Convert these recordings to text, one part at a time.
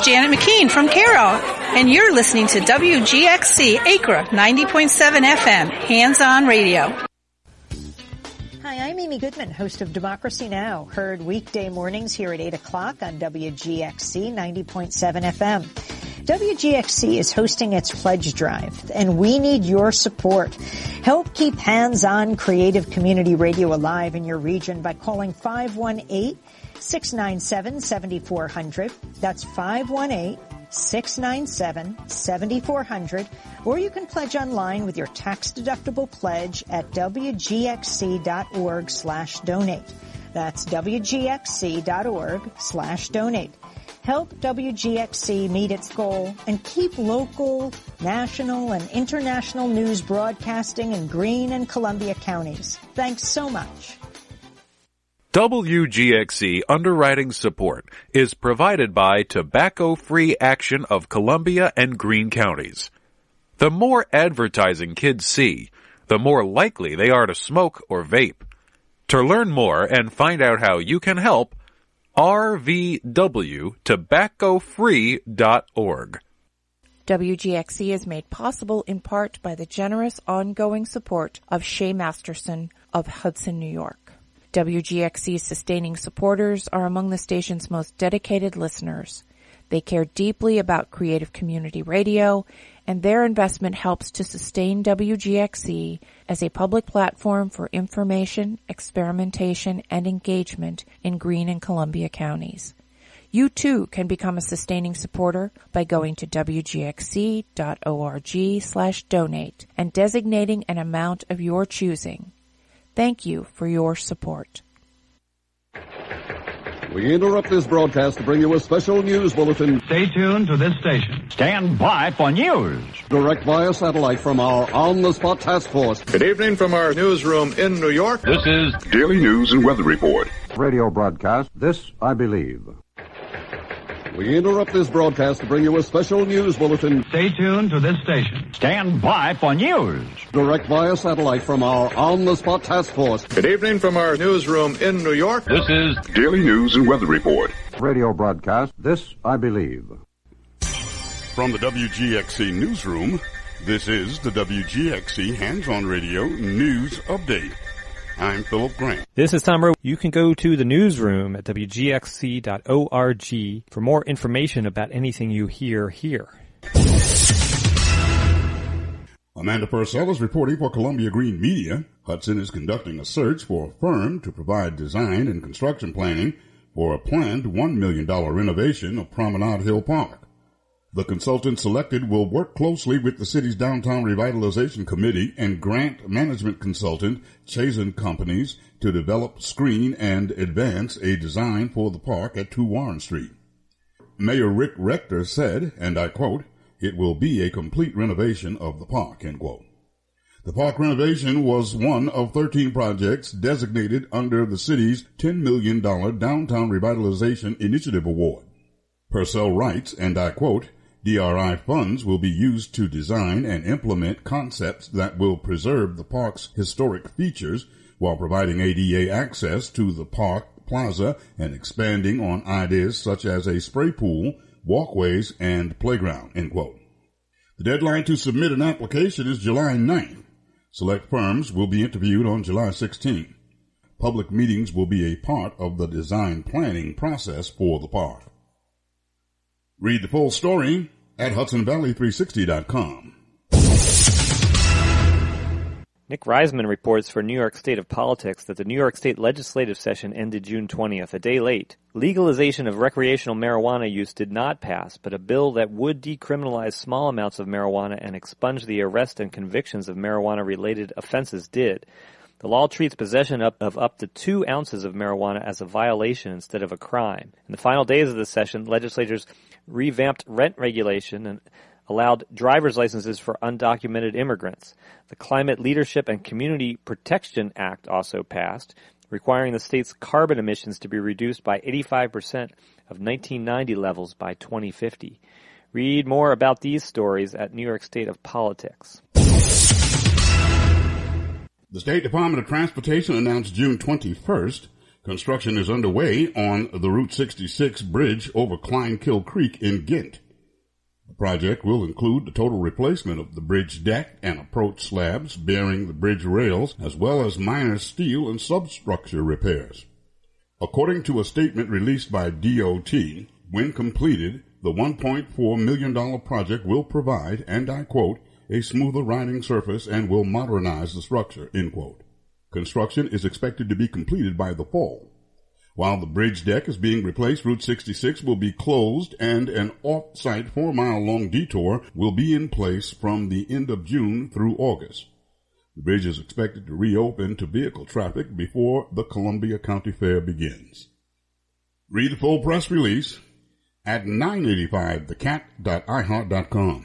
Janet McKean from Carroll, and you're listening to WGXC Acra 90.7 FM, Hands-On Radio. Hi, I'm Amy Goodman, host of Democracy Now!, heard weekday mornings here at 8 o'clock on WGXC 90.7 FM. WGXC is hosting its pledge drive, and we need your support. Help keep Hands-On Creative Community Radio alive in your region by calling 518-697-7400. That's 518-697-7400. Or you can pledge online with your tax-deductible pledge at wgxc.org/donate. That's wgxc.org/donate. Help WGXC meet its goal and keep local, national, and international news broadcasting in Greene and Columbia counties. Thanks so much. WGXC underwriting support is provided by Tobacco-Free Action of Columbia and Greene counties. The more advertising kids see, the more likely they are to smoke or vape. To learn more and find out how you can help, rvwtobaccofree.org. WGXC is made possible in part by the generous ongoing support of Shay Masterson of Hudson, New York. WGXC's sustaining supporters are among the station's most dedicated listeners. They care deeply about creative community radio, and their investment helps to sustain WGXC as a public platform for information, experimentation, and engagement in Greene and Columbia counties. You too can become a sustaining supporter by going to wgxc.org/donate and designating an amount of your choosing. Thank you for your support. We interrupt this broadcast to bring you a special news bulletin. Stay tuned to this station. Stand by for news. Direct via satellite from our on-the-spot task force. Good evening from our newsroom in New York. This is Daily News and Weather Report. Radio broadcast, This I Believe. We interrupt this broadcast to bring you a special news bulletin. Stay tuned to this station. Stand by for news. Direct via satellite from our on-the-spot task force. Good evening from our newsroom in New York. This is Daily News and Weather Report. Radio broadcast, This I Believe. From the WGXC newsroom, this is the WGXC Hands-On Radio News Update. I'm Philip Grant. This is Summer. You can go to the newsroom at wgxc.org for more information about anything you hear here. Amanda Purcell is reporting for Columbia Green Media. Hudson is conducting a search for a firm to provide design and construction planning for a planned $1 million renovation of Promenade Hill Park. The consultant selected will work closely with the city's Downtown Revitalization Committee and grant management consultant Chazen Companies to develop, screen, and advance a design for the park at 2 Warren Street. Mayor Rick Rector said, and I quote, "It will be a complete renovation of the park," end quote. The park renovation was one of 13 projects designated under the city's $10 million Downtown Revitalization Initiative Award. Purcell writes, and I quote, "DRI funds will be used to design and implement concepts that will preserve the park's historic features while providing ADA access to the park plaza and expanding on ideas such as a spray pool, walkways, and playground," end quote. The deadline to submit an application is July 9th. Select firms will be interviewed on July 16th. Public meetings will be a part of the design planning process for the park. Read the full story at HudsonValley360.com. Nick Reisman reports for New York State of Politics that the New York State legislative session ended June 20th, a day late. Legalization of recreational marijuana use did not pass, but a bill that would decriminalize small amounts of marijuana and expunge the arrest and convictions of marijuana-related offenses did. The law treats possession of up to 2 ounces of marijuana as a violation instead of a crime. In the final days of the session, legislators revamped rent regulation and allowed driver's licenses for undocumented immigrants. The Climate Leadership and Community Protection Act also passed, requiring the state's carbon emissions to be reduced by 85% of 1990 levels by 2050. Read more about these stories at New York State of Politics. The State Department of Transportation announced June 21st Construction is underway on the Route 66 bridge over Kleinkill Creek in Ghent. The project will include the total replacement of the bridge deck and approach slabs bearing the bridge rails, as well as minor steel and substructure repairs. According to a statement released by DOT, when completed, the $1.4 million project will provide, and I quote, a smoother riding surface and will modernize the structure, end quote. Construction is expected to be completed by the fall. While the bridge deck is being replaced, Route 66 will be closed and an off-site 4-mile-long detour will be in place from the end of June through August. The bridge is expected to reopen to vehicle traffic before the Columbia County Fair begins. Read the full press release at 985thecat.iheart.com.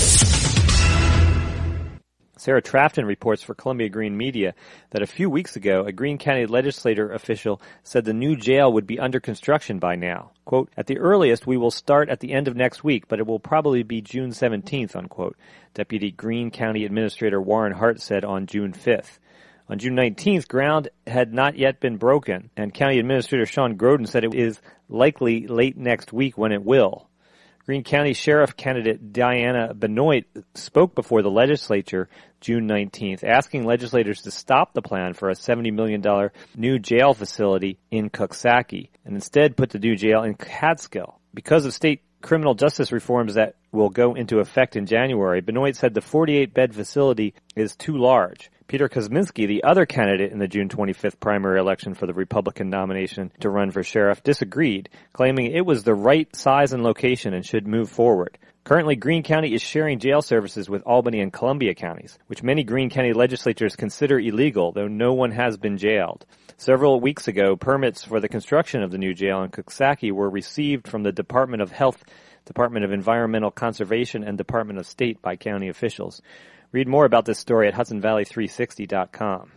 Sarah Trafton reports for Columbia Green Media that a few weeks ago, a Greene County legislator official said the new jail would be under construction by now. Quote, at the earliest, we will start at the end of next week, but it will probably be June 17th, unquote, Deputy Greene County Administrator Warren Hart said on June 5th. On June 19th, ground had not yet been broken, and County Administrator Sean Groden said it is likely late next week when it will. Greene County Sheriff candidate Diana Benoit spoke before the legislature June 19th, asking legislators to stop the plan for a $70 million new jail facility in Coxsackie and instead put the new jail in Catskill. Because of state criminal justice reforms that will go into effect in January, Benoit said the 48-bed facility is too large. Peter Kosminski, the other candidate in the June 25th primary election for the Republican nomination to run for sheriff, disagreed, claiming it was the right size and location and should move forward. Currently, Greene County is sharing jail services with Albany and Columbia counties, which many Greene County legislators consider illegal, though no one has been jailed. Several weeks ago, permits for the construction of the new jail in Coxsackie were received from the Department of Health, Department of Environmental Conservation, and Department of State by county officials. Read more about this story at HudsonValley360.com.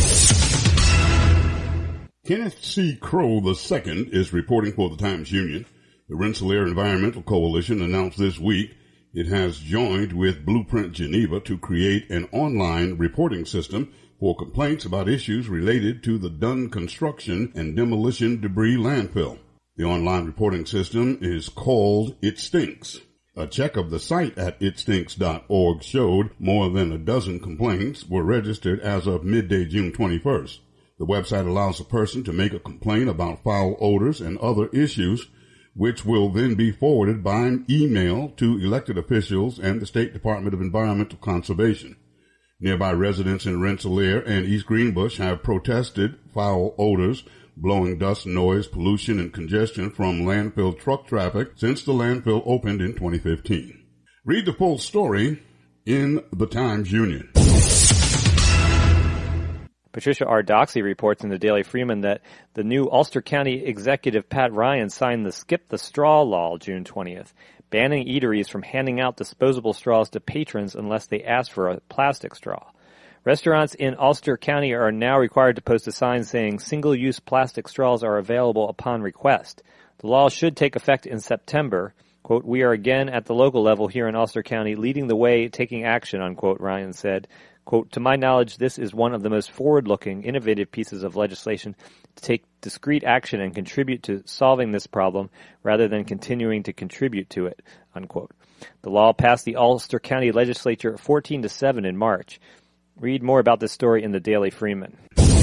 Kenneth C. Crow II is reporting for the Times-Union. The Rensselaer Environmental Coalition announced this week it has joined with Blueprint Geneva to create an online reporting system for complaints about issues related to the Dunn construction and demolition debris landfill. The online reporting system is called It Stinks. A check of the site at itstinks.org showed more than a dozen complaints were registered as of midday June 21st. The website allows a person to make a complaint about foul odors and other issues, which will then be forwarded by email to elected officials and the State Department of Environmental Conservation. Nearby residents in Rensselaer and East Greenbush have protested foul odors, blowing dust, noise, pollution, and congestion from landfill truck traffic since the landfill opened in 2015. Read the full story in the Times-Union. Patricia R. Doxey reports in the Daily Freeman that the new Ulster County Executive Pat Ryan signed the Skip the Straw law June 20th, banning eateries from handing out disposable straws to patrons unless they ask for a plastic straw. Restaurants in Ulster County are now required to post a sign saying single-use plastic straws are available upon request. The law should take effect in September. Quote, we are again at the local level here in Ulster County leading the way, taking action, unquote, Ryan said. Quote, to my knowledge, this is one of the most forward-looking, innovative pieces of legislation to take discrete action and contribute to solving this problem rather than continuing to contribute to it, unquote. The law passed the Ulster County Legislature 14-7 in March. Read more about this story in the Daily Freeman.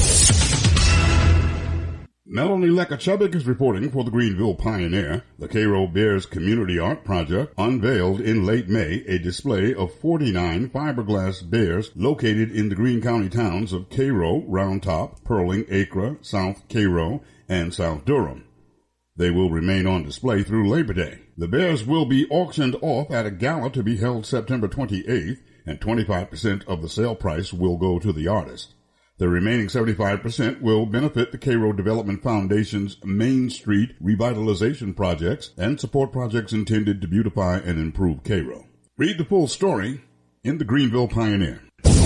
Melanie Lekachubik is reporting for the Greenville Pioneer. The Cairo Bears Community Art Project unveiled in late May a display of 49 fiberglass bears located in the Greene County towns of Cairo, Round Top, Pearling, Acre, South Cairo, and South Durham. They will remain on display through Labor Day. The bears will be auctioned off at a gala to be held September 28th, and 25% of the sale price will go to the artist. The remaining 75% will benefit the Cairo Development Foundation's Main Street revitalization projects and support projects intended to beautify and improve Cairo. Read the full story in the Greenville Pioneer.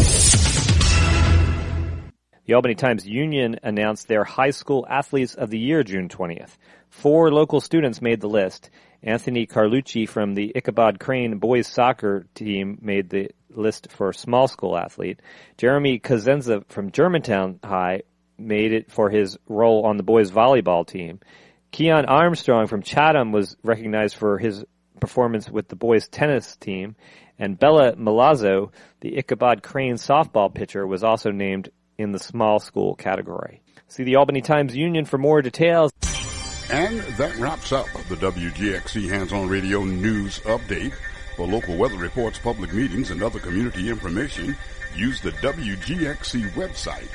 The Albany Times-Union announced their High School Athletes of the Year June 20th. 4 local students made the list. Anthony Carlucci from the Ichabod Crane boys soccer team made the list for small school athlete. Jeremy Cosenza from Germantown High made it for his role on the boys' volleyball team. Keon Armstrong from Chatham was recognized for his performance with the boys' tennis team. And Bella Milazzo, the Ichabod Crane softball pitcher, was also named in the small school category. See the Albany Times-Union for more details. And that wraps up the WGXC Hands-On Radio News Update. For local weather reports, public meetings, and other community information, use the WGXC website,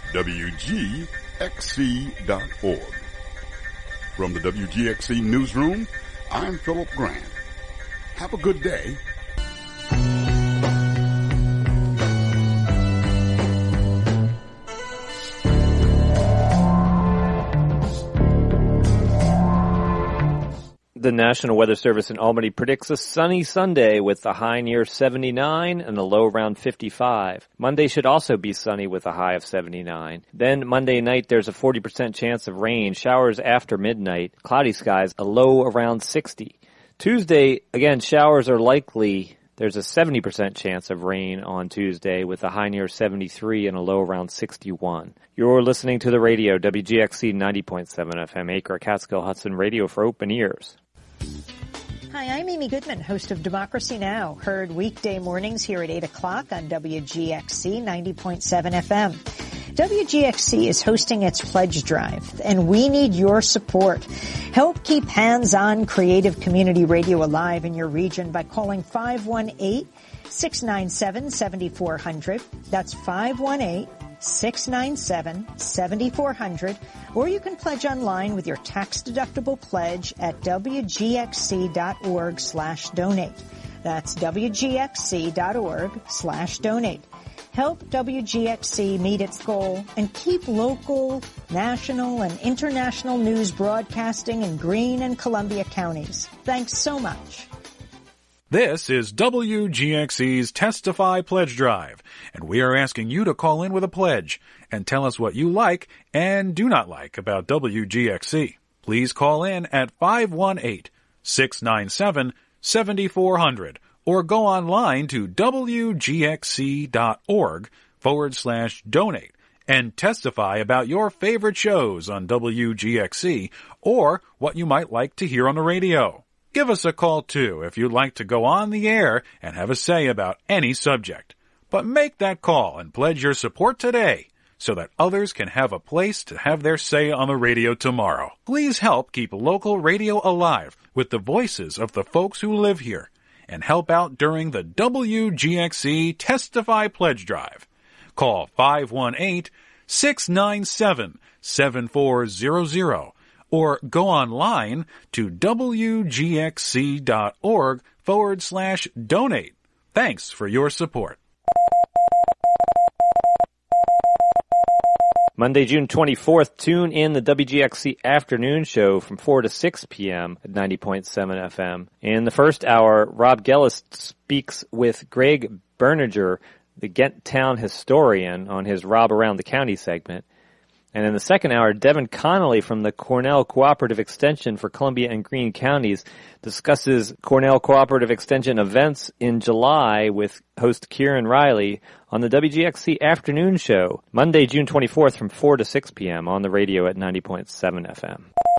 WGXC.org. From the WGXC Newsroom, I'm Philip Grant. Have a good day. The National Weather Service in Albany predicts a sunny Sunday with a high near 79 and a low around 55. Monday should also be sunny with a high of 79. Then Monday night there's a 40% chance of rain, showers after midnight, cloudy skies, a low around 60. Tuesday, again, showers are likely. There's a 70% chance of rain on Tuesday with a high near 73 and a low around 61. You're listening to the radio, WGXC 90.7 FM, Acre, Catskill, Hudson Radio for open ears. Hi, I'm Amy Goodman, host of Democracy Now!, heard weekday mornings here at 8 o'clock on WGXC 90.7 FM. WGXC is hosting its pledge drive, and we need your support. Help keep hands-on creative community radio alive in your region by calling 518-697-7400. That's 518-697-7400. Or you can pledge online with your tax-deductible pledge at WGXC.org/donate. That's WGXC.org/donate. Help WGXC meet its goal and keep local, national, and international news broadcasting in Greene and Columbia counties. Thanks so much. This is WGXC's Testify Pledge Drive, and we are asking you to call in with a pledge and tell us what you like and do not like about WGXC. Please call in at 518-697-7400 or go online to WGXC.org/donate and testify about your favorite shows on WGXC or what you might like to hear on the radio. Give us a call, too, if you'd like to go on the air and have a say about any subject. But make that call and pledge your support today so that others can have a place to have their say on the radio tomorrow. Please help keep local radio alive with the voices of the folks who live here and help out during the WGXC Testify Pledge Drive. Call 518-697-7400 or go online to WGXC.org/donate. Thanks for your support. Monday, June 24th, tune in the WGXC Afternoon Show from 4 to 6 p.m. at 90.7 FM. In the first hour, Rob Gellis speaks with Greg Berninger, the Ghent Town historian, on his Rob Around the County segment. And in the second hour, Devin Connolly from the Cornell Cooperative Extension for Columbia and Greene counties discusses Cornell Cooperative Extension events in July with host Kieran Riley on the WGXC Afternoon Show, Monday, June 24th from 4 to 6 p.m. on the radio at 90.7 FM.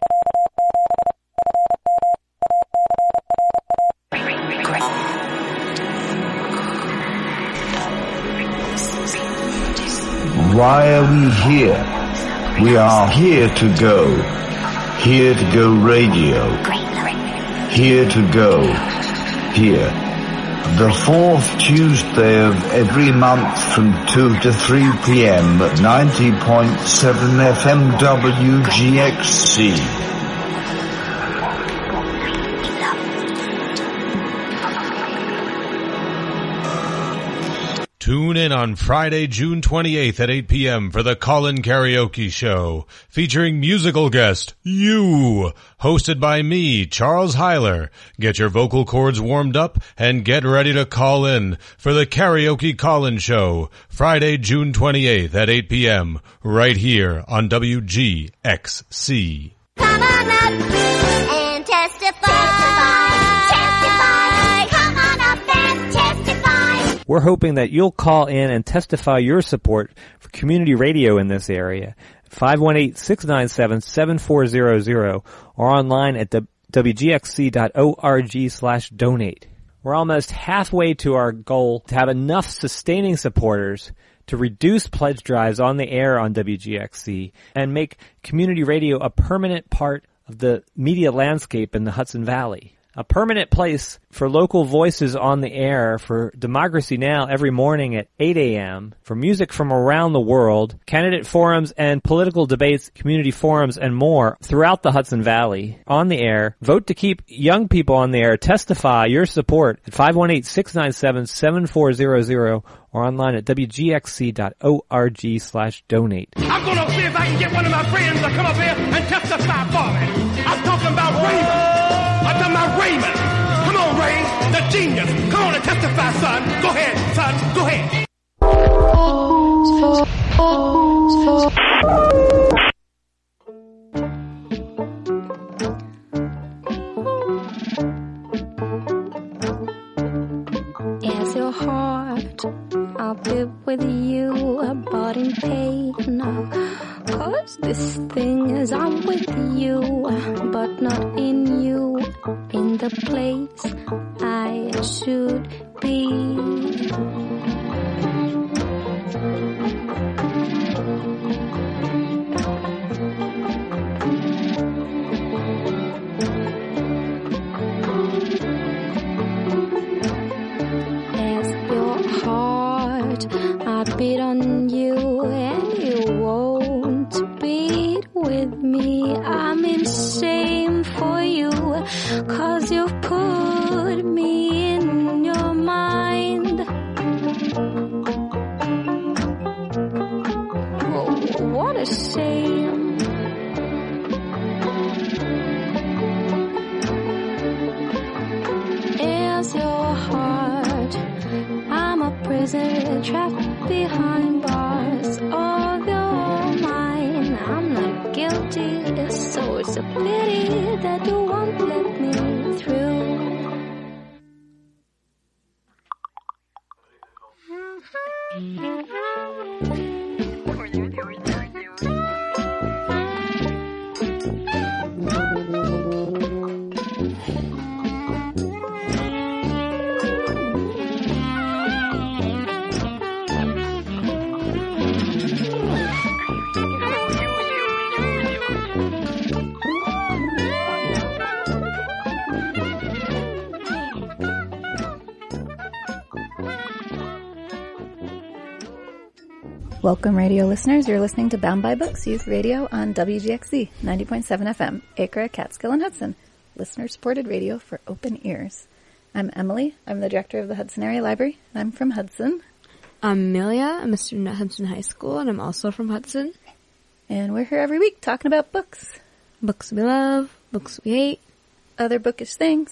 Why are we here? We are here to go radio, here to go, here. The fourth Tuesday of every month from 2 to 3 p.m. at 90.7 FM WGXC. Tune in on Friday, June 28th at 8 p.m. for the Call-In Karaoke Show, featuring musical guest, you, hosted by me, Charles Heiler. Get your vocal cords warmed up and get ready to call in for the Karaoke Call-In Show, Friday, June 28th at 8 p.m. right here on WGXC. Come on up and testify. Testify. Come on up and testify. We're hoping that you'll call in and testify your support for community radio in this area. 518-697-7400 or online at wgxc.org/donate. We're almost halfway to our goal to have enough sustaining supporters to reduce pledge drives on the air on WGXC and make community radio a permanent part of the media landscape in the Hudson Valley. A permanent place for local voices on the air for Democracy Now! Every morning at 8 a.m., for music from around the world, candidate forums and political debates, community forums, and more throughout the Hudson Valley on the air. Vote to keep young people on the air. Testify your support at 518-697-7400 or online at wgxc.org/donate. I'm going to see if I can get one of my friends to come up here and testify for me. I'm talking about Raymond. I'm talking about Raymond. Come on, Ray, the genius. Come on and testify, son. Go ahead, son. Go ahead. As your heart, I'll be with you, but in pain. 'Cause this thing is I'm with you, but not in you, in the place I should be. As your heart, I beat on you, and you won't beat with me. I'm in shame for you, 'cause you've put me in your mind. Oh, what a shame. As your heart, I'm a prisoner trapped behind bars of your mind. I'm not guilty, so it's a pity that you won't let me through. Welcome, radio listeners. You're listening to Bound by Books Youth Radio on WGXC 90.7 FM, Acre, Catskill, and Hudson. Listener-supported radio for open ears. I'm Emily. I'm the director of the Hudson Area Library, and I'm from Hudson. I'm Amelia. I'm a student at Hudson High School, and I'm also from Hudson. And we're here every week talking about books. Books we love, books we hate, other bookish things,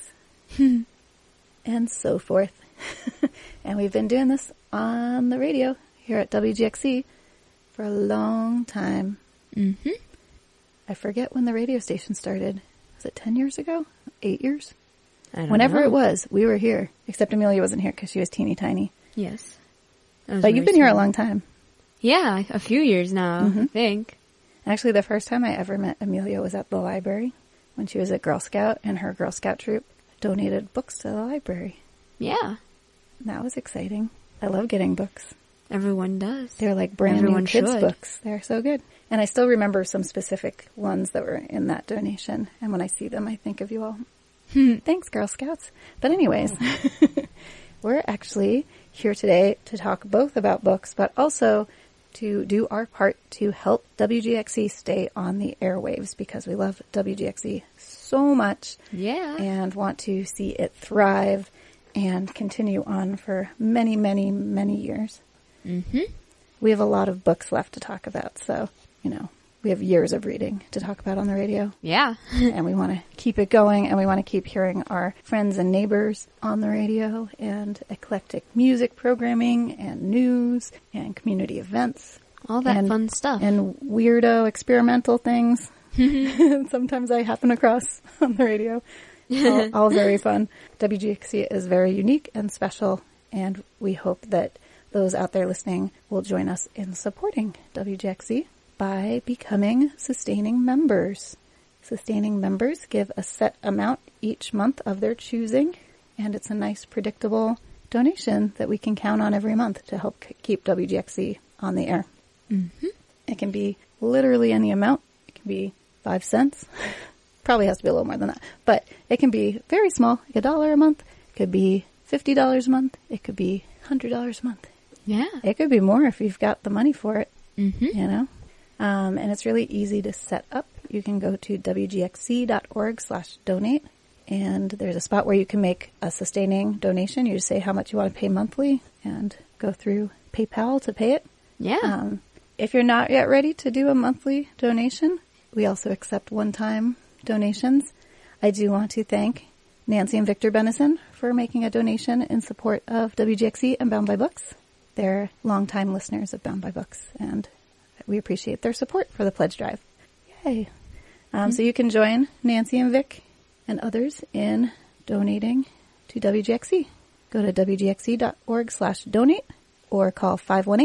and so forth. And we've been doing this on the radio here at WGXC for a long time. Mm-hmm. I forget when the radio station started. Was it 10 years ago? 8 years? I don't Whenever know. it was, we were here. Except Amelia wasn't here because she was teeny tiny. Yes. But you've been here a long time. Yeah, a few years now, I think. Actually, the first time I ever met Amelia was at the library when she was a Girl Scout, and her Girl Scout troop donated books to the library. Yeah. That was exciting. I love getting books. Everyone does. They're like brand Everyone new kids' should. books. They're so good. And I still remember some specific ones that were in that donation. And when I see them, I think of you all. Thanks, Girl Scouts. But anyways, we're actually here today to talk both about books, but also to do our part to help WGXC stay on the airwaves, because we love WGXC so much. Yeah. And want to see it thrive and continue on for many, many, many years. Mm-hmm. We have a lot of books left to talk about, so, you know, we have years of reading to talk about on the radio. Yeah. And we want to keep it going, and we want to keep hearing our friends and neighbors on the radio, and eclectic music programming, and news, and community events. All that fun stuff. And weirdo experimental things. Sometimes I happen across on the radio. All very fun. WGXC is very unique and special, And we hope that those out there listening will join us in supporting WGXC by becoming sustaining members. Sustaining members give a set amount each month of their choosing, and it's a nice, predictable donation that we can count on every month to help keep WGXC on the air. Mm-hmm. It can be literally any amount. It can be 5 cents. Probably has to be a little more than that. But it can be very small, like $1 a month. It could be $50 a month. It could be $100 a month. Yeah. It could be more if you've got the money for it, Mm-hmm. you know. And it's really easy to set up. You can go to wgxc.org/donate, and there's a spot where you can make a sustaining donation. You just say how much you want to pay monthly and go through PayPal to pay it. Yeah. If you're not yet ready to do a monthly donation, we also accept one-time donations. I do want to thank Nancy and Victor Benison for making a donation in support of WGXC and Bound by Books. They're longtime listeners of Bound by Books, and we appreciate their support for the pledge drive. Yay. So you can join Nancy and Vic and others in donating to WGXC. Go to wgxc.org/donate or call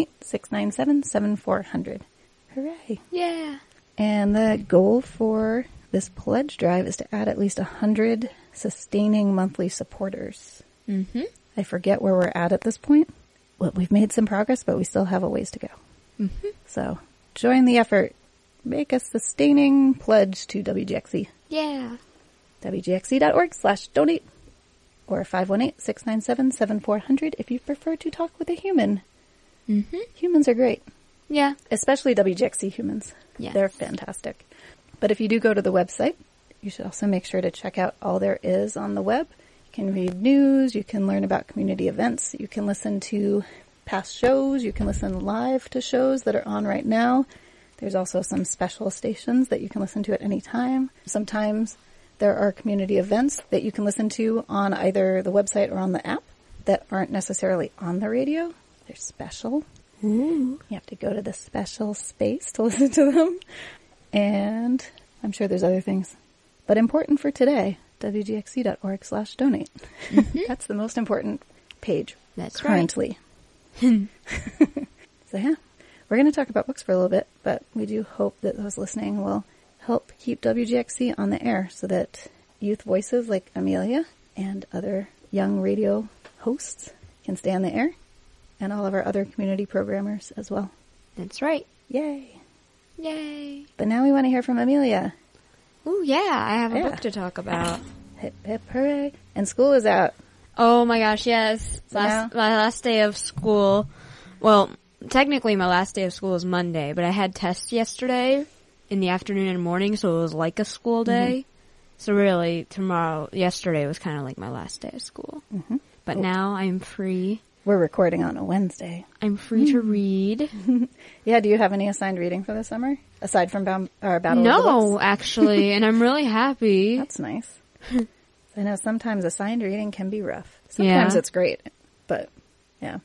518-697-7400. Hooray. Yeah. And the goal for this pledge drive is to add at least 100 sustaining monthly supporters. Mm-hmm. I forget where we're at this point. Well, we've made some progress, but we still have a ways to go. Mm-hmm. So join the effort. Make a sustaining pledge to WGXC. Yeah. WGXC.org/donate or 518-697-7400 if you prefer to talk with a human. Mm-hmm. Humans are great. Yeah. Especially WGXC humans. Yeah. They're fantastic. But if you do go to the website, you should also make sure to check out all there is on the web. You can read news, you can learn about community events, you can listen to past shows, you can listen live to shows that are on right now. There's also some special stations that you can listen to at any time. Sometimes there are community events that you can listen to on either the website or on the app that aren't necessarily on the radio. They're special. Ooh. You have to go to the special space to listen to them. And I'm sure there's other things. But important for today, wgxc.org/donate. Mm-hmm. That's the most important page. That's currently. Right. So yeah, we're going to talk about books for a little bit, but we do hope that those listening will help keep WGXC on the air so that youth voices like Amelia and other young radio hosts can stay on the air, and all of our other community programmers as well. That's right. Yay. Yay. But now we want to hear from Amelia. Ooh, yeah, I have a book to talk about. Hip, hip, hooray. And school is out. Oh my gosh, yes. My last day of school. Well, technically my last day of school is Monday, but I had tests yesterday in the afternoon and morning, so it was like a school day. Mm-hmm. So really, yesterday was kind of like my last day of school. Mm-hmm. But now I'm free. We're recording on a Wednesday. I'm free to read. Yeah, do you have any assigned reading for the summer? Aside from Battle of the Books? No, actually, and I'm really happy. That's nice. I know sometimes assigned reading can be rough. Sometimes it's great, but yeah.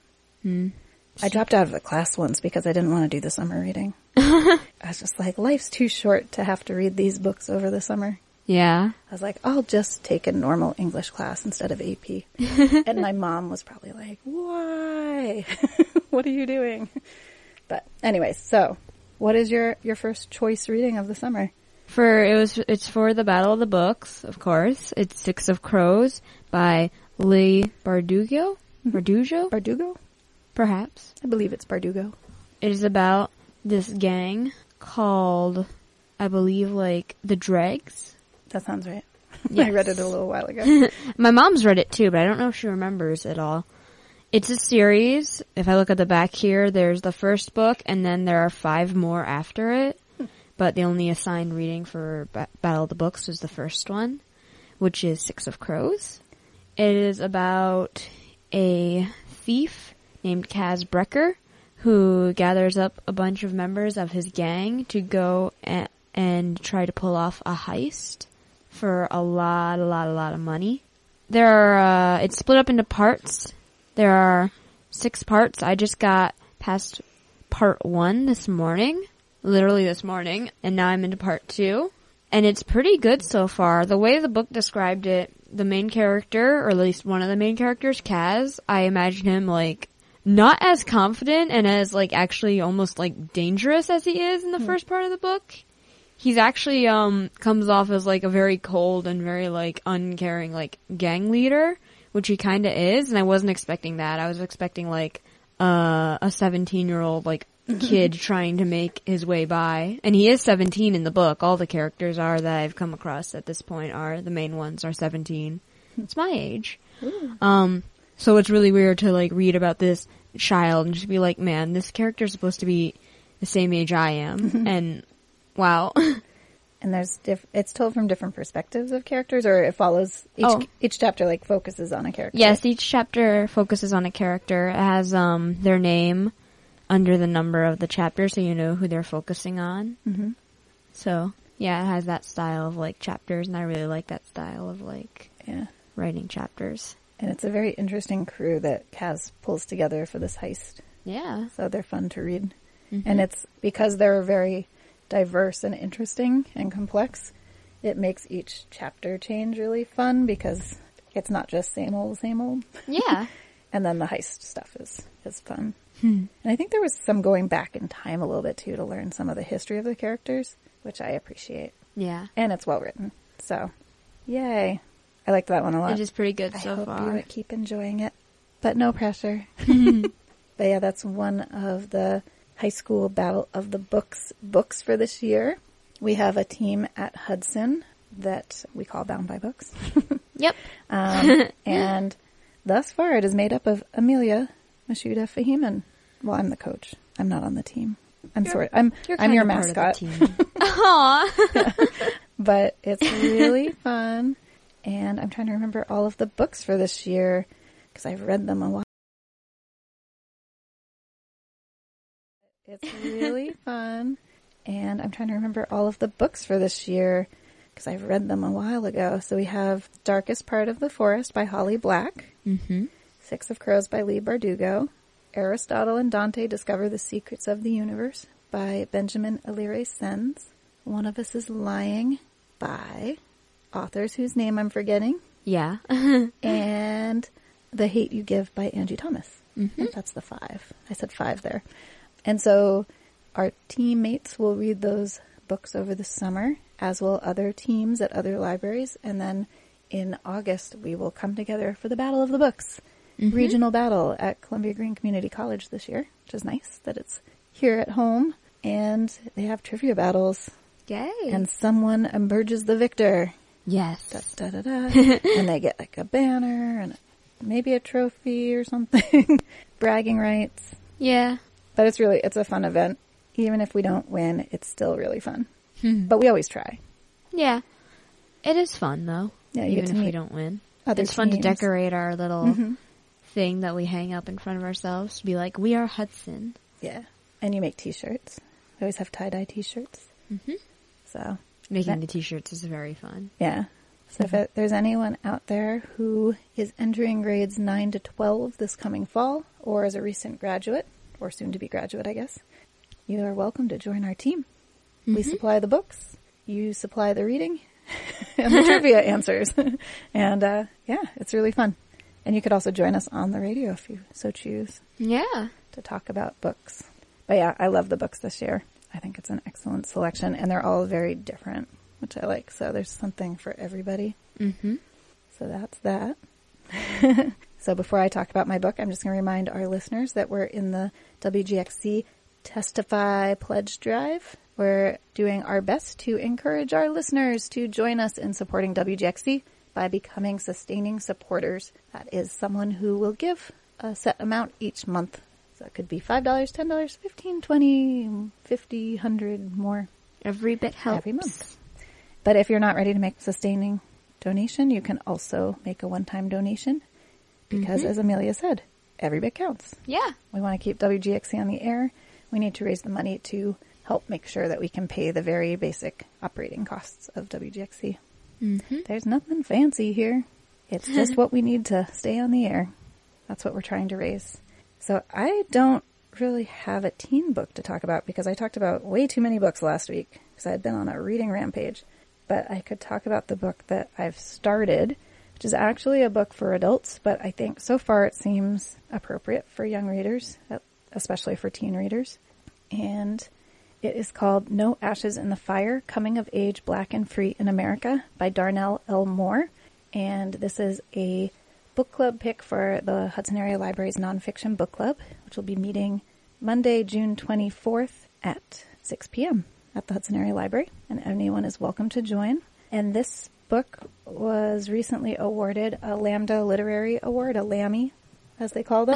I dropped out of the class once because I didn't want to do the summer reading. I was just like, life's too short to have to read these books over the summer. Yeah. I was like, I'll just take a normal English class instead of AP. And my mom was probably like, why? What are you doing? But anyways, so what is your first choice reading of the summer? It's for the Battle of the Books, of course. It's Six of Crows by Leigh Bardugo? Bardugo? Perhaps. I believe it's Bardugo. It is about this gang called, I believe, like, the Dregs. That sounds right. Yes. I read it a little while ago. My mom's read it too, but I don't know if she remembers it all. It's a series. If I look at the back here, there's the first book, and then there are 5 more after it. But the only assigned reading for Battle of the Books is the first one, which is Six of Crows. It is about a thief named Kaz Brecker who gathers up a bunch of members of his gang to go and try to pull off a heist for a lot of money. It's split up into parts. There are 6 parts. I just got past part 1 this morning. Literally this morning, and now I'm into part 2. And it's pretty good so far. The way the book described it, the main character, or at least one of the main characters, Kaz, I imagine him, like, not as confident and as, like, actually almost, like, dangerous as he is in the first part of the book. He's actually, comes off as, like, a very cold and very, like, uncaring, like, gang leader, which he kinda is, and I wasn't expecting that. I was expecting, like, a 17-year-old, like, kid trying to make his way by. And he is 17 in the book. All the characters are that I've come across at this point are, the main ones are 17. It's my age. So it's really weird to, like, read about this child and just be like, man, this character is supposed to be the same age I am. And, wow. And there's it's told from different perspectives of characters, or it follows each chapter, like, focuses on a character. Yes, each chapter focuses on a character. It has their name under the number of the chapter, so you know who they're focusing on. So, yeah, it has that style of, like, chapters, and I really like that style of, like, writing chapters. And it's a very interesting crew that Kaz pulls together for this heist. Yeah. So they're fun to read. And it's because they're very diverse and interesting and complex, it makes each chapter change really fun because it's not just same old, same old. Yeah. And then the heist stuff is fun. And I think there was some going back in time a little bit too to learn some of the history of the characters, which I appreciate. Yeah. And it's well written. So, yay. I liked that one a lot. It is pretty good so far. I hope you keep enjoying it, but no pressure. But yeah, that's one of the high school Battle of the Books for this year. We have a team at Hudson that we call Bound by Books. Yep. And thus far it is made up of Amelia, Mashuda, Fahiman. Well, I'm the coach. I'm not on the team. I'm your mascot. Aww. But it's really fun. And I'm trying to remember all of the books for this year because I've read them a while. It's really fun. And I'm trying to remember all of the books for this year because I've read them a while ago. So we have Darkest Part of the Forest by Holly Black. Six of Crows by Leigh Bardugo. Aristotle and Dante Discover the Secrets of the Universe by Benjamin Alire Sens. One of Us is Lying by authors whose name I'm forgetting. Yeah. And The Hate You Give by Angie Thomas. That's the 5. I said 5 there. And so our teammates will read those books over the summer, as will other teams at other libraries. And then in August, we will come together for the Battle of the Books, regional battle at Columbia Green Community College this year, which is nice that it's here at home. And they have trivia battles. Yay. And someone emerges the victor. Yes. Da, da, da, da. And they get like a banner and maybe a trophy or something. Bragging rights. Yeah. But it's a fun event. Even if we don't win, it's still really fun. But we always try. Yeah. It is fun though. Yeah, even if we don't win. It's fun to decorate our little thing that we hang up in front of ourselves to be like, we are Hudson. Yeah. And you make t-shirts. We always have tie-dye t-shirts. So making the t-shirts is very fun. Yeah. So if there's anyone out there who is entering grades 9 to 12 this coming fall, or is a recent graduate, or soon to be graduate, I guess, you are welcome to join our team. We supply the books, you supply the reading, and the trivia answers. And yeah, it's really fun. And you could also join us on the radio if you so choose. Yeah. To talk about books. But yeah, I love the books this year. I think it's an excellent selection, and they're all very different, which I like. So there's something for everybody. So that's that. So before I talk about my book, I'm just going to remind our listeners that we're in the WGXC Testify Pledge Drive. We're doing our best to encourage our listeners to join us in supporting WGXC by becoming sustaining supporters. That is someone who will give a set amount each month. So it could be $5, $10, $15, $20, $50, $100, more. Every bit helps. Every month. But if you're not ready to make a sustaining donation, you can also make a one-time donation. Because as Amelia said, every bit counts. Yeah. We want to keep WGXC on the air. We need to raise the money to help make sure that we can pay the very basic operating costs of WGXC. There's nothing fancy here. It's just what we need to stay on the air. That's what we're trying to raise. So I don't really have a teen book to talk about because I talked about way too many books last week because I had been on a reading rampage. But I could talk about the book that I've started, which is actually a book for adults, but I think so far it seems appropriate for young readers, especially for teen readers. And it is called No Ashes in the Fire, Coming of Age, Black and Free in America by Darnell L. Moore. And this is a book club pick for the Hudson Area Library's Nonfiction Book Club, which will be meeting Monday, June 24th at 6 p.m. at the Hudson Area Library, and anyone is welcome to join. And this book was recently awarded a Lambda Literary Award, a Lammy, as they call them,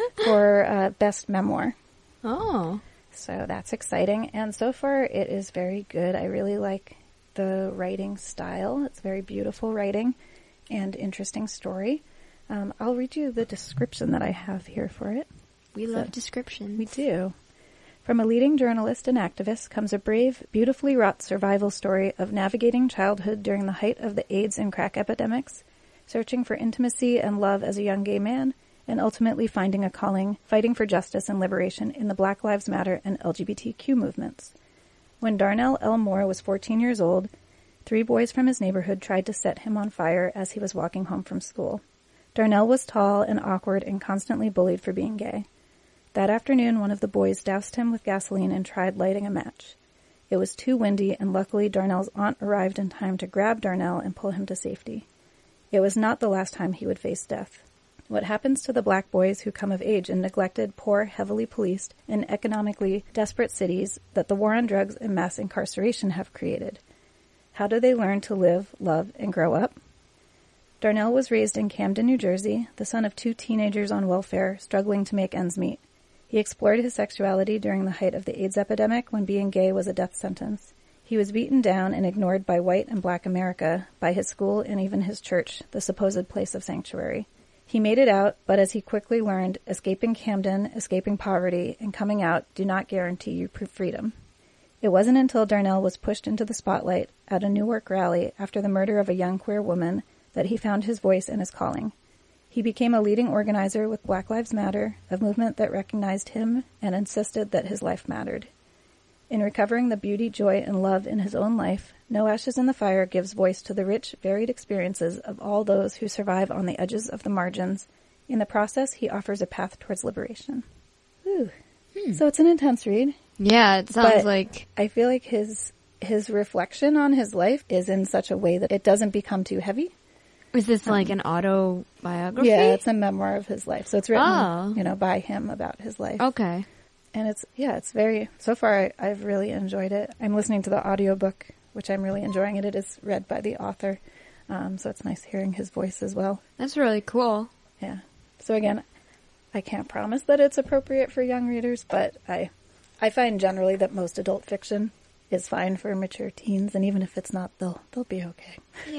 for Best Memoir. Oh. So that's exciting. And so far it is very good. I really like the writing style. It's very beautiful writing and interesting story. I'll read you the description that I have here for it. We love descriptions. We do. From a leading journalist and activist comes a brave, beautifully wrought survival story of navigating childhood during the height of the AIDS and crack epidemics, searching for intimacy and love as a young gay man, and ultimately finding a calling, fighting for justice and liberation in the Black Lives Matter and LGBTQ movements. When Darnell L. Moore was 14 years old, 3 boys from his neighborhood tried to set him on fire as he was walking home from school. Darnell was tall and awkward and constantly bullied for being gay. That afternoon, one of the boys doused him with gasoline and tried lighting a match. It was too windy, and luckily Darnell's aunt arrived in time to grab Darnell and pull him to safety. It was not the last time he would face death. What happens to the black boys who come of age in neglected, poor, heavily policed, and economically desperate cities that the war on drugs and mass incarceration have created? How do they learn to live, love, and grow up? Darnell was raised in Camden, New Jersey, the son of 2 teenagers on welfare, struggling to make ends meet. He explored his sexuality during the height of the AIDS epidemic when being gay was a death sentence. He was beaten down and ignored by white and black America, by his school, and even his church, the supposed place of sanctuary. He made it out, but as he quickly learned, escaping Camden, escaping poverty, and coming out do not guarantee you freedom. It wasn't until Darnell was pushed into the spotlight at a Newark rally after the murder of a young queer woman that he found his voice and his calling. He became a leading organizer with Black Lives Matter, a movement that recognized him and insisted that his life mattered. In recovering the beauty, joy, and love in his own life, No Ashes in the Fire gives voice to the rich, varied experiences of all those who survive on the edges of the margins. In the process, he offers a path towards liberation. Whew. So it's an intense read. Yeah, it sounds like... I feel like his reflection on his life is in such a way that it doesn't become too heavy. Is this like an autobiography? Yeah, it's a memoir of his life. So it's written, by him about his life. Okay. And it's very, so far I've really enjoyed it. I'm listening to the audiobook, which I'm really enjoying it. It is read by the author. So it's nice hearing his voice as well. That's really cool. Yeah. So again, I can't promise that it's appropriate for young readers, but I find generally that most adult fiction is fine for mature teens, and even if it's not, they'll be okay.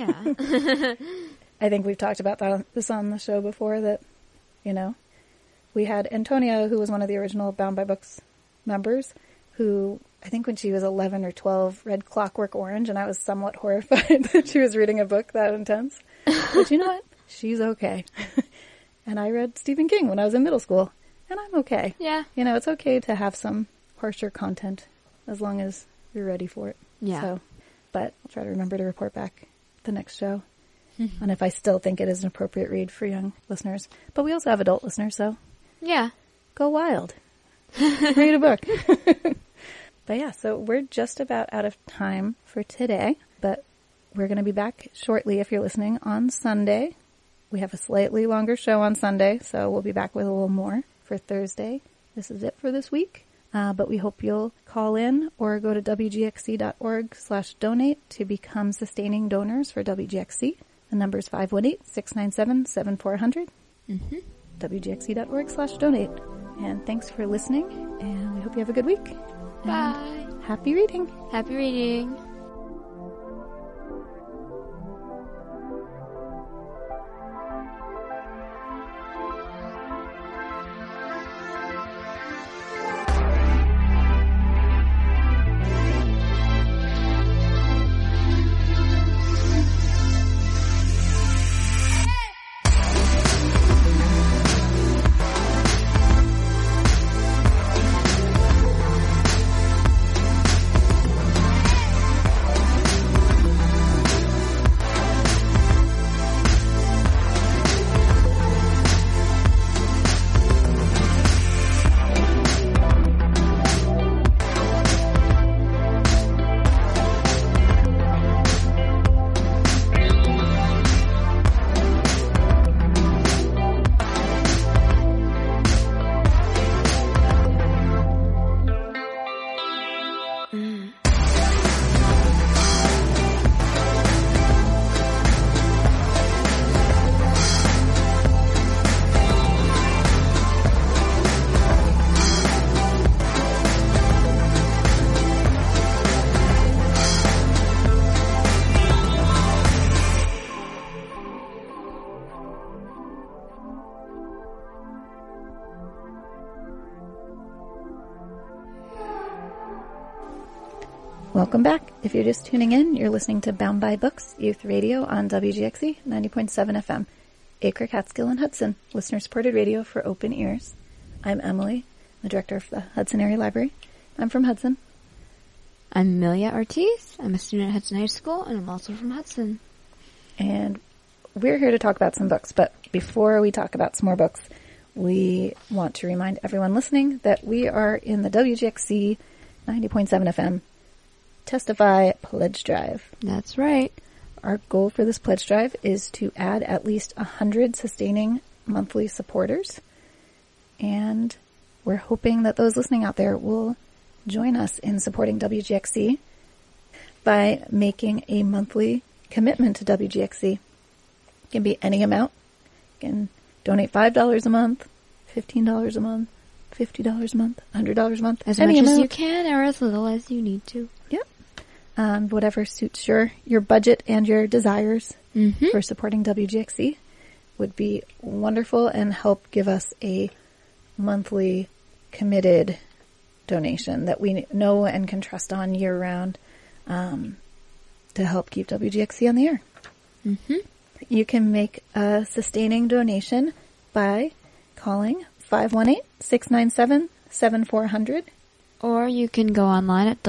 Yeah. I think we've talked about this on the show before, that, we had Antonia, who was one of the original Bound by Books members, who I think when she was 11 or 12 read Clockwork Orange, and I was somewhat horrified that she was reading a book that intense. But you know what? She's okay. And I read Stephen King when I was in middle school, and I'm okay. Yeah. It's okay to have some harsher content as long as you're ready for it. Yeah. So, but I'll try to remember to report back the next show on if I still think it is an appropriate read for young listeners. But we also have adult listeners, so yeah, go wild. Read a book. But yeah, so we're just about out of time for today, but we're going to be back shortly if you're listening on Sunday. We have a slightly longer show on Sunday, so we'll be back with a little more for Thursday. This is it for this week. But we hope you'll call in or go to wgxc.org/donate to become sustaining donors for WGXC. The number is 518-697-7400. WGXC.org/donate. And thanks for listening, and we hope you have a good week. Bye. Happy reading. Happy reading. Welcome back. If you're just tuning in, you're listening to Bound by Books, Youth Radio on WGXC 90.7 FM. Acre, Catskill, and Hudson, listener-supported radio for open ears. I'm Emily, the director of the Hudson Area Library. I'm from Hudson. I'm Amelia Ortiz. I'm a student at Hudson High School, and I'm also from Hudson. And we're here to talk about some books, but before we talk about some more books, we want to remind everyone listening that we are in the WGXC 90.7 FM Testify Pledge Drive. That's right. Our goal for this pledge drive is to add at least 100 sustaining monthly supporters. And we're hoping that those listening out there will join us in supporting WGXC by making a monthly commitment to WGXC. It can be any amount. You can donate $5 a month, $15 a month, $50 a month, $100 a month. As much as you can or as little as you need to. Yep. Whatever suits your budget and your desires for supporting WGXC would be wonderful and help give us a monthly committed donation that we know and can trust on year round to help keep WGXC on the air. You can make a sustaining donation by calling 518-697-7400. Or you can go online at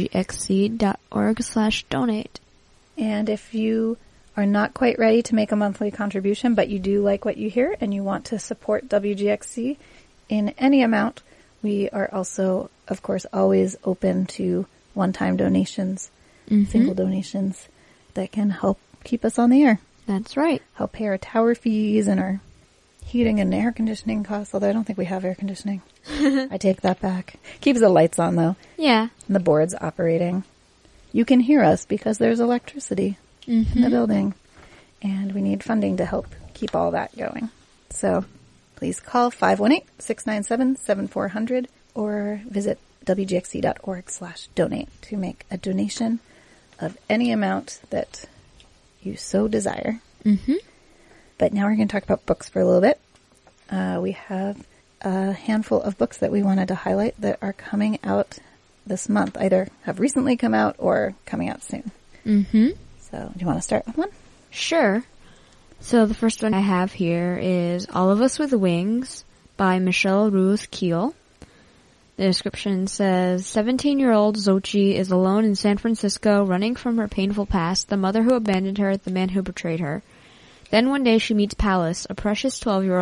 wgxc.org/donate. And if you are not quite ready to make a monthly contribution, but you do like what you hear and you want to support WGXC in any amount, we are also, of course, always open to one-time donations, single donations that can help keep us on the air. That's right. Help pay our tower fees and our heating and air conditioning costs, although I don't think we have air conditioning. I take that back. Keeps the lights on, though. Yeah. And the board's operating. You can hear us because there's electricity in the building, and we need funding to help keep all that going. So please call 518-697-7400 or visit wgxc.org/donate to make a donation of any amount that you so desire. But now we're going to talk about books for a little bit. We have a handful of books that we wanted to highlight that are coming out this month, either have recently come out or coming out soon. So do you want to start with one? Sure. So the first one I have here is All of Us with Wings by Michelle Ruth Keel. The description says, 17-year-old Xochitl is alone in San Francisco, running from her painful past, the mother who abandoned her, the man who betrayed her. Then one day she meets Palace, a precocious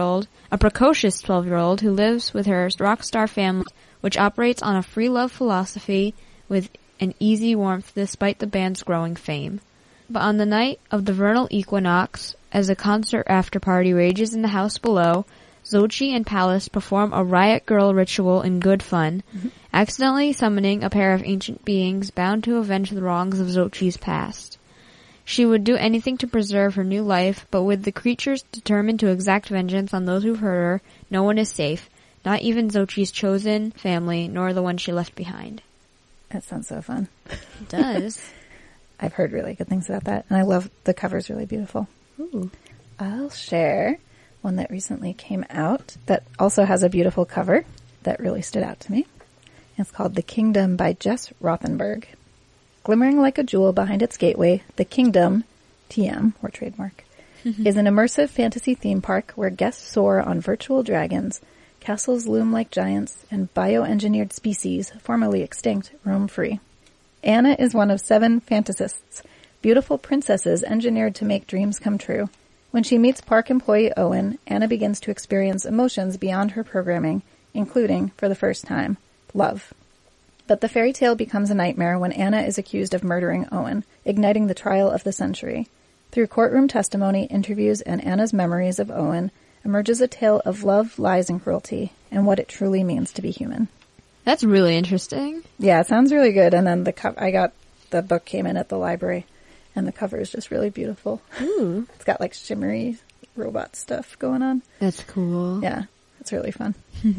12-year-old who lives with her rock star family, which operates on a free love philosophy with an easy warmth despite the band's growing fame. But on the night of the vernal equinox, as a concert after party rages in the house below, Xochitl and Palace perform a riot girl ritual in good fun, accidentally summoning a pair of ancient beings bound to avenge the wrongs of Xochitl's past. She would do anything to preserve her new life, but with the creatures determined to exact vengeance on those who've hurt her, no one is safe, not even Xochitl's chosen family, nor the one she left behind. That sounds so fun. It does. I've heard really good things about that, and I love the cover's really beautiful. Ooh. I'll share one that recently came out that also has a beautiful cover that really stood out to me. It's called The Kingdom by Jess Rothenberg. Glimmering like a jewel behind its gateway, The Kingdom, TM, or trademark, is an immersive fantasy theme park where guests soar on virtual dragons, castles loom like giants, and bioengineered species, formerly extinct, roam free. Anna is one of 7 fantasists, beautiful princesses engineered to make dreams come true. When she meets park employee Owen, Anna begins to experience emotions beyond her programming, including, for the first time, love. But the fairy tale becomes a nightmare when Anna is accused of murdering Owen, igniting the trial of the century. Through courtroom testimony, interviews, and Anna's memories of Owen, emerges a tale of love, lies, and cruelty, and what it truly means to be human. That's really interesting. Yeah, it sounds really good. And then the book came in at the library, and the cover is just really beautiful. Ooh. It's got like shimmery robot stuff going on. That's cool. Yeah, it's really fun.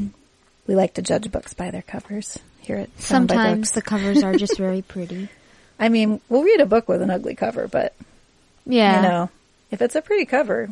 We like to judge books by their covers here at Sometimes the covers are just very pretty. I mean, we'll read a book with an ugly cover, but yeah, you know, if it's a pretty cover,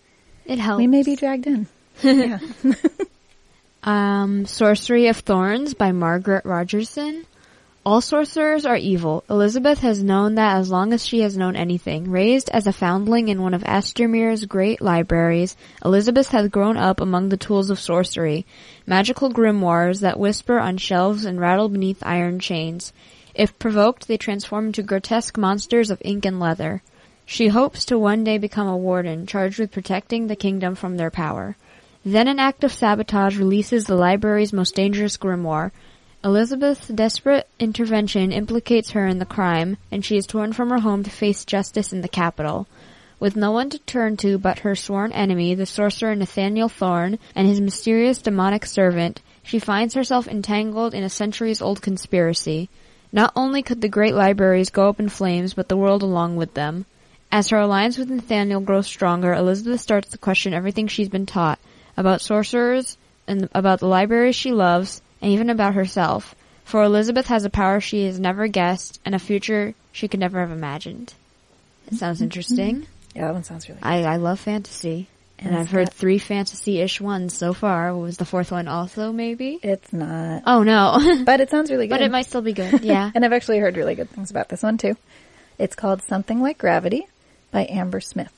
it helps. We may be dragged in. Yeah. Sorcery of Thorns by Margaret Rogerson. All sorcerers are evil. Elizabeth has known that as long as she has known anything. Raised as a foundling in one of Astermere's great libraries, Elizabeth has grown up among the tools of sorcery, magical grimoires that whisper on shelves and rattle beneath iron chains. If provoked, they transform into grotesque monsters of ink and leather. She hopes to one day become a warden, charged with protecting the kingdom from their power. Then an act of sabotage releases the library's most dangerous grimoire. Elizabeth's desperate intervention implicates her in the crime, and she is torn from her home to face justice in the capital. With no one to turn to but her sworn enemy, the sorcerer Nathaniel Thorne, and his mysterious demonic servant, she finds herself entangled in a centuries-old conspiracy. Not only could the great libraries go up in flames, but the world along with them. As her alliance with Nathaniel grows stronger, Elizabeth starts to question everything she's been taught, about sorcerers, and about the libraries she loves, and even about herself, for Elizabeth has a power she has never guessed and a future she could never have imagined. It sounds interesting. Yeah, that one sounds really good. I love fantasy. And I've heard 3 fantasy-ish ones so far. Was the 4th one also, maybe? It's not. Oh, no. But it sounds really good. But it might still be good, yeah. And I've actually heard really good things about this one, too. It's called Something Like Gravity by Amber Smith.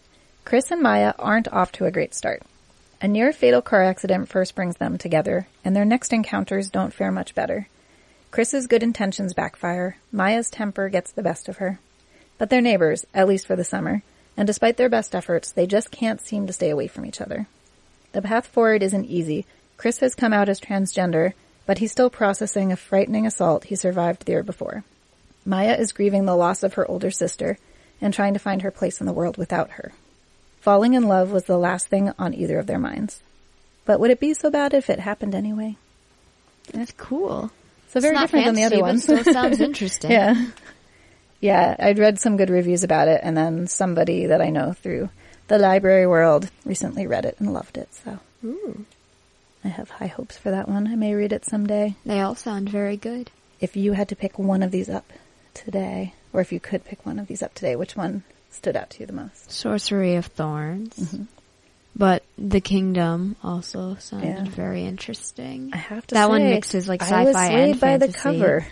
Chris and Maya aren't off to a great start. A near-fatal car accident first brings them together, and their next encounters don't fare much better. Chris's good intentions backfire. Maya's temper gets the best of her. But they're neighbors, at least for the summer, and despite their best efforts, they just can't seem to stay away from each other. The path forward isn't easy. Chris has come out as transgender, but he's still processing a frightening assault he survived the year before. Maya is grieving the loss of her older sister and trying to find her place in the world without her. Falling in love was the last thing on either of their minds. But would it be so bad if it happened anyway? That's cool. So very different than the other ones. But still sounds interesting. Yeah. Yeah, I'd read some good reviews about it, and then somebody that I know through the library world recently read it and loved it, so. Ooh. I have high hopes for that one. I may read it someday. They all sound very good. If you had to pick one of these up today, or if you could pick one of these up today, which one stood out to you the most? Sorcery of Thorns. Mm-hmm. But The Kingdom also sounded very interesting. I have to that say, one mixes like sci-fi I was swayed and by fantasy. the cover.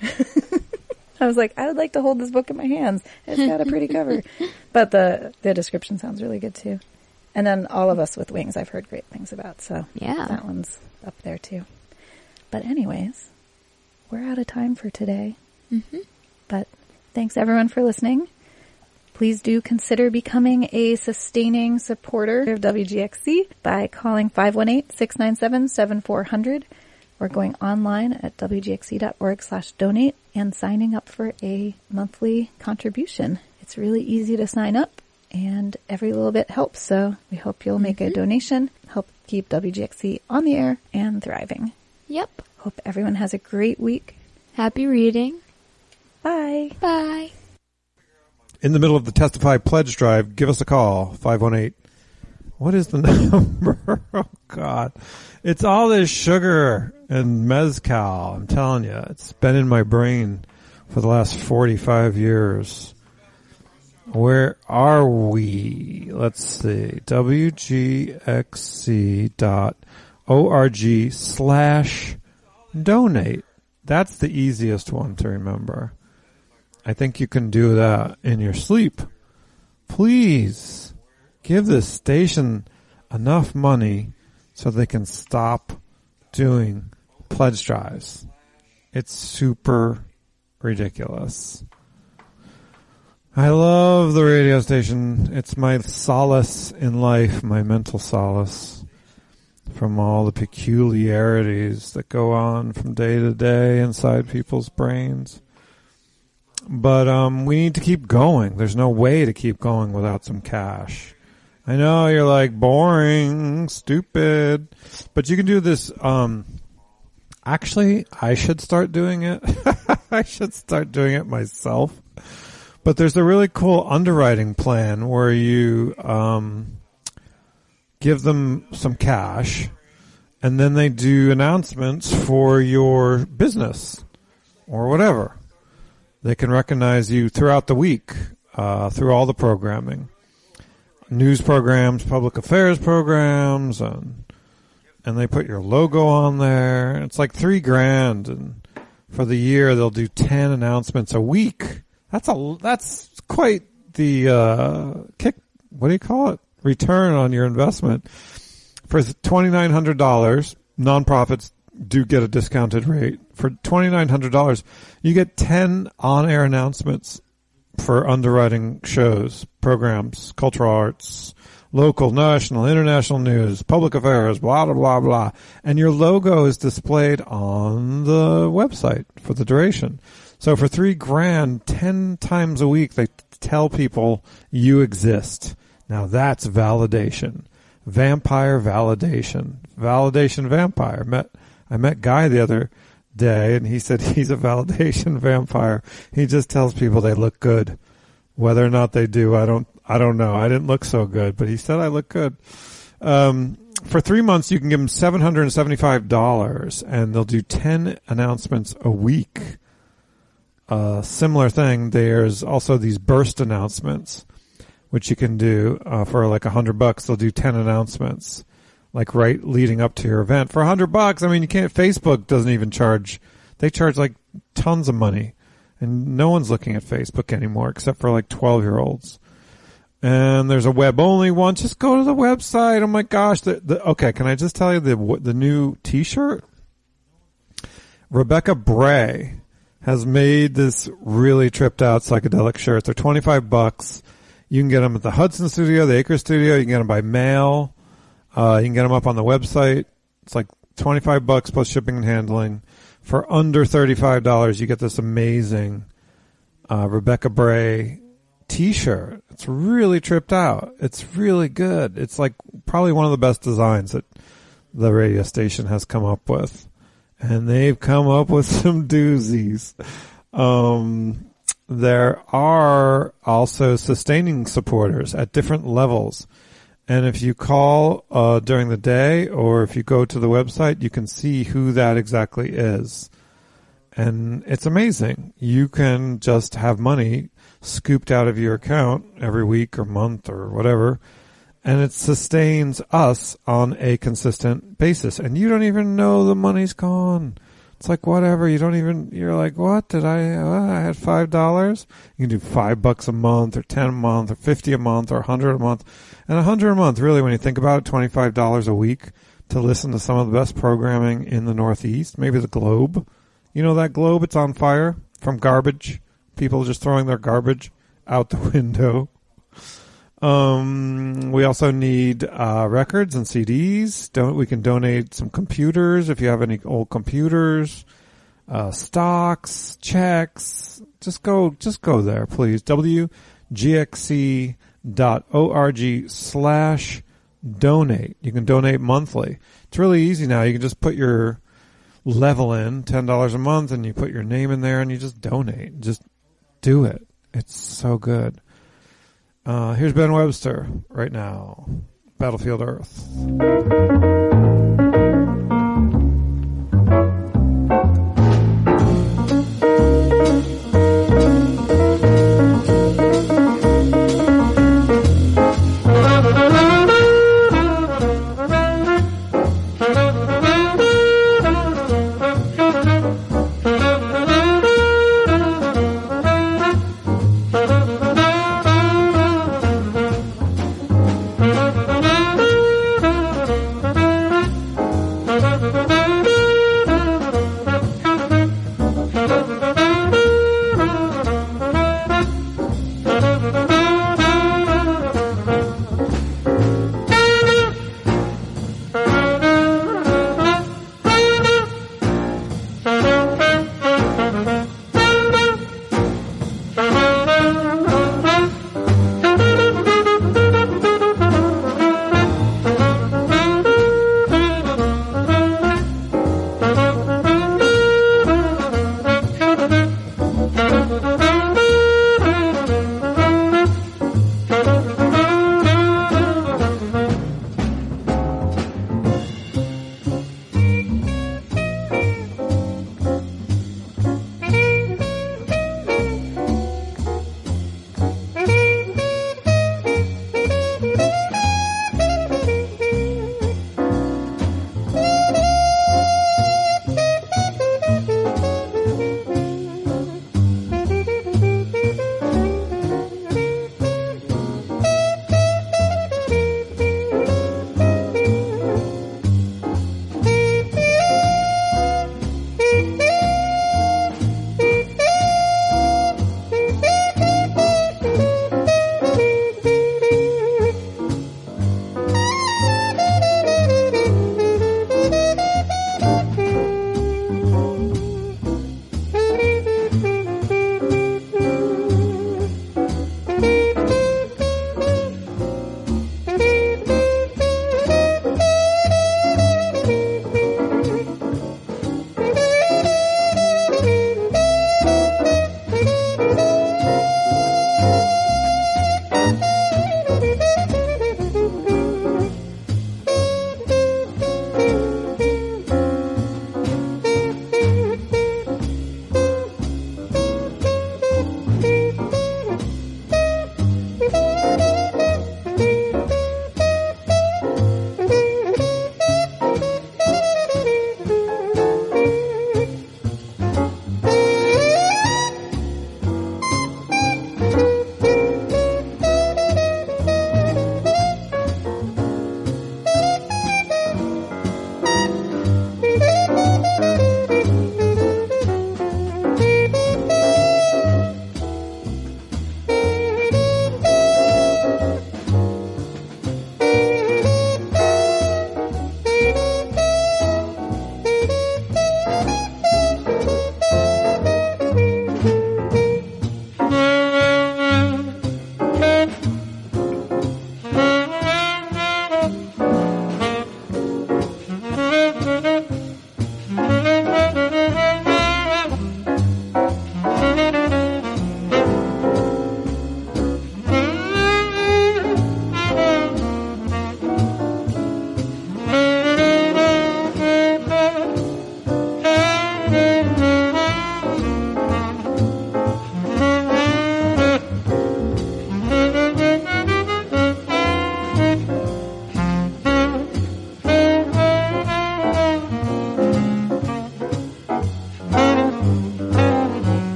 I was like, I would like to hold this book in my hands. It's got a pretty cover. But the description sounds really good too. And then All of Us with Wings I've heard great things about, so yeah, that one's up there too. But anyways, we're out of time for today. Mm-hmm. But thanks everyone for listening. Please do consider becoming a sustaining supporter of WGXC by calling 518-697-7400 or going online at wgxc.org/donate and signing up for a monthly contribution. It's really easy to sign up and every little bit helps. So we hope you'll make a donation, help keep WGXC on the air and thriving. Yep. Hope everyone has a great week. Happy reading. Bye. Bye. In the middle of the Testify Pledge Drive, give us a call, 518. What is the number? Oh, God. It's all this sugar and mezcal, I'm telling you. It's been in my brain for the last 45 years. Where are we? Let's see. WGXC.org/donate. That's the easiest one to remember. I think you can do that in your sleep. Please give this station enough money so they can stop doing pledge drives. It's super ridiculous. I love the radio station. It's my solace in life, my mental solace from all the peculiarities that go on from day to day inside people's brains. But we need to keep going. There's no way to keep going without some cash. I know you're like, boring, stupid, but you can do this. Actually, I should start doing it. I should start doing it myself. But there's a really cool underwriting plan where you give them some cash, and then they do announcements for your business or whatever. They can recognize you throughout the week, through all the programming. News programs, public affairs programs, and they put your logo on there. It's like $3,000, and For the year, they'll do 10 announcements a week. That's quite the what do you call it? Return on your investment. For $2,900, nonprofits do get a discounted rate. For $2,900, you get 10 on-air announcements for underwriting shows, programs, cultural arts, local, national, international news, public affairs, blah, blah, blah, blah. And your logo is displayed on the website for the duration. So for $3,000, 10 times a week, they tell people you exist. Now that's validation. Vampire validation. Validation vampire. I met Guy the other day, and he said he's a validation vampire. He just tells people they look good. Whether or not they do, I don't know. I didn't look so good, but he said I look good. For 3 months, you can give them $775, and they'll do 10 announcements a week. Similar thing, there's also these burst announcements, which you can do for like $100. They'll do 10 announcements, like right leading up to your event for $100. I mean, you can't. Facebook doesn't even charge. They charge like tons of money, and no one's looking at Facebook anymore except for like 12-year-olds. And there's a web-only one. Just go to the website. Oh my gosh! Okay, can I just tell you the new T-shirt? Rebecca Bray has made this really tripped out psychedelic shirt. They're $25. You can get them at the Hudson Studio, the Acre Studio. You can get them by mail. You can get them up on the website. It's like $25 plus shipping and handling. For under $35, you get this amazing Rebecca Bray T-shirt. It's really tripped out. It's really good. It's like probably one of the best designs that the radio station has come up with. And they've come up with some doozies. There are also sustaining supporters at different levels. And if you call during the day or if you go to the website, you can see who that exactly is. And it's amazing. You can just have money scooped out of your account every week or month or whatever, and it sustains us on a consistent basis. And you don't even know the money's gone. It's like whatever. You're like, what did I had $5. You can do $5 a month or 10 a month or 50 a month or 100 a month. And 100 a month, really, when you think about it, $25 a week to listen to some of the best programming in the Northeast. Maybe the Globe. You know that Globe? It's on fire from garbage. People just throwing their garbage out the window. We also need records and CDs. We can donate some computers if you have any old computers, stocks, checks. Just go there, please. WGXC.org/donate. You can donate monthly. It's really easy now. You can just put your level in, $10 a month, and you put your name in there and you just donate. Just do it. It's so good. Here's Ben Webster right now. Battlefield Earth.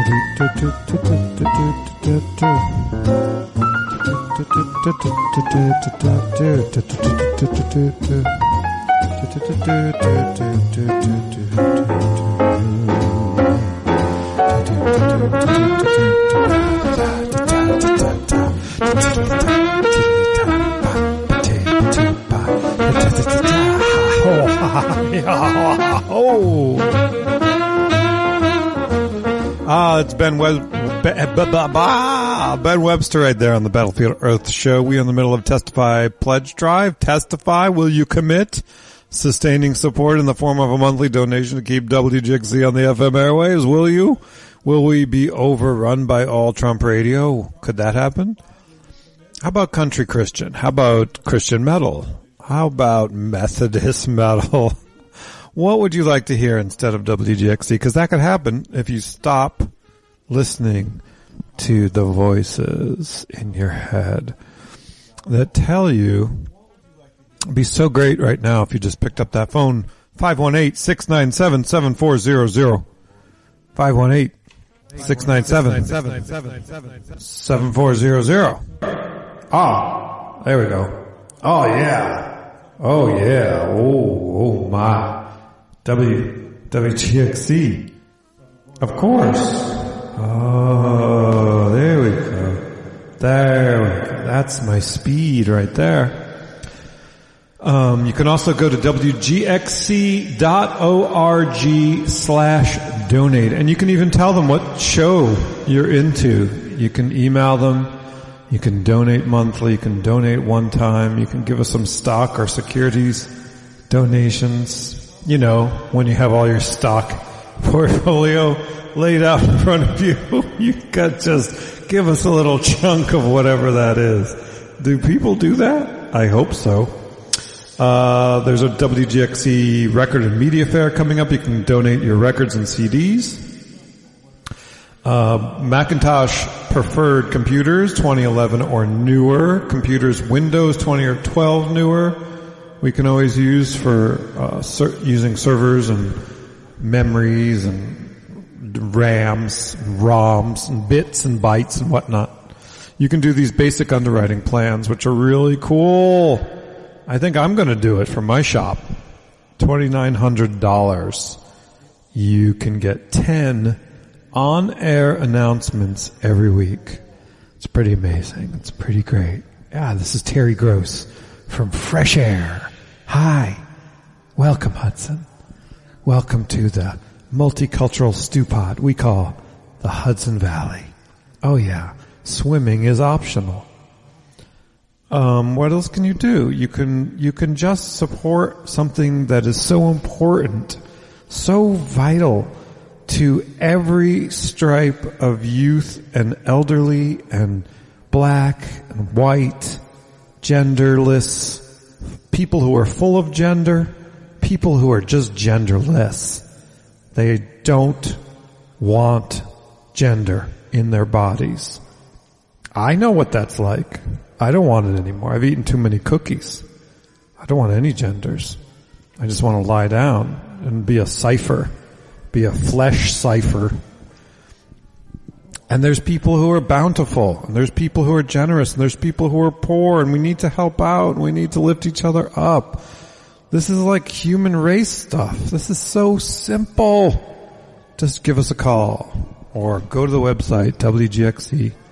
It's Ben Webster right there on the Battlefield Earth show. We are in the middle of Testify Pledge Drive. Testify, will you commit sustaining support in the form of a monthly donation to keep WGXC on the FM airwaves? Will you? Will we be overrun by all Trump radio? Could that happen? How about country Christian? How about Christian metal? How about Methodist metal? What would you like to hear instead of WGXC? Because that could happen if you stop listening to the voices in your head that tell you. It'd be so great right now if you just picked up that phone, 518-697-7400. 518-697-7400. Ah, there we go. Oh yeah. Oh yeah. Oh my. WGXC. Of course. Oh, there we go. There we go. That's my speed right there. You can also go to WGXC.org/donate, and you can even tell them what show you're into. You can email them. You can donate monthly. You can donate one time. You can give us some stock or securities donations. You know, when you have all your stock portfolio laid out in front of you, you can just give us a little chunk of whatever that is. Do people do that? I hope so. There's a WGXC record and media fair coming up. You can donate your records and CDs. Macintosh preferred computers, 2011 or newer. Computers Windows 20 or 12 newer. We can always use for using servers and memories and RAMs, and ROMs, and bits and bytes and whatnot. You can do these basic underwriting plans, which are really cool. I think I'm going to do it for my shop. $2,900. You can get 10 on-air announcements every week. It's pretty amazing. It's pretty great. Yeah, this is Terry Gross from Fresh Air. Hi. Welcome, Hudson. Welcome to the multicultural stew pot we call the Hudson Valley. Oh yeah, swimming is optional. What else can you do? You can just support something that is so important, so vital to every stripe of youth and elderly and black and white, genderless, people who are full of gender, people who are just genderless. They don't want gender in their bodies. I know what that's like. I don't want it anymore. I've eaten too many cookies. I don't want any genders. I just want to lie down and be a cipher, be a flesh cipher. And there's people who are bountiful, and there's people who are generous, and there's people who are poor, and we need to help out, and we need to lift each other up. This is like human race stuff. This is so simple. Just give us a call, or go to the website, WGXC.org.